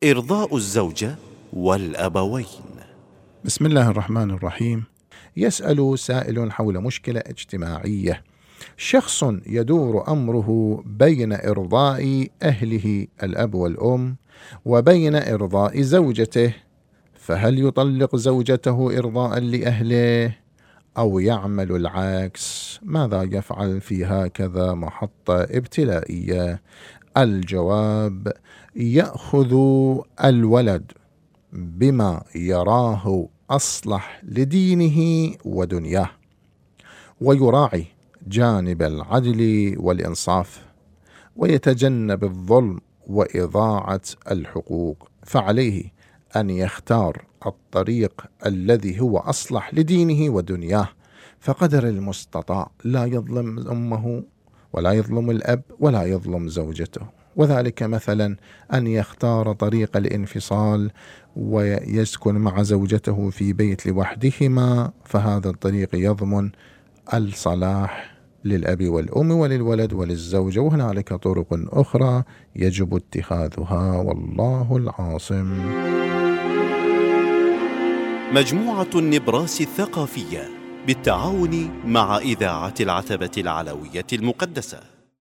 إرضاء الزوجة والأبوين. بسم الله الرحمن الرحيم. يسأل سائل حول مشكلة اجتماعية. شخص يدور أمره بين إرضاء أهله الأب والأم وبين إرضاء زوجته، فهل يطلق زوجته إرضاء لأهله أو يعمل العكس؟ ماذا يفعل في هكذا محطة ابتلائية؟ الجواب: يأخذ الولد بما يراه أصلح لدينه ودنياه، ويراعي جانب العدل والإنصاف، ويتجنب الظلم وإضاعة الحقوق. فعليه أن يختار الطريق الذي هو أصلح لدينه ودنياه، فقدر المستطاع لا يظلم أمه ولا يظلم الأب ولا يظلم زوجته. وذلك مثلا أن يختار طريق الانفصال ويسكن مع زوجته في بيت لوحدهما، فهذا الطريق يضمن الصلاح للأب والأم وللولد وللزوجة. وهنالك طرق أخرى يجب اتخاذها، والله العاصم. مجموعة النبراس الثقافية بالتعاون مع إذاعة العتبة العلوية المقدسة.